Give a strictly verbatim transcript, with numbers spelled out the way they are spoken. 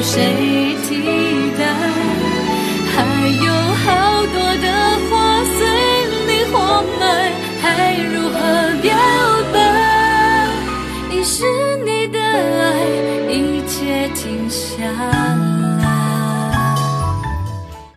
谁替代？还有好多的话随你活埋，还如何表白？已是你的爱，一切停下来。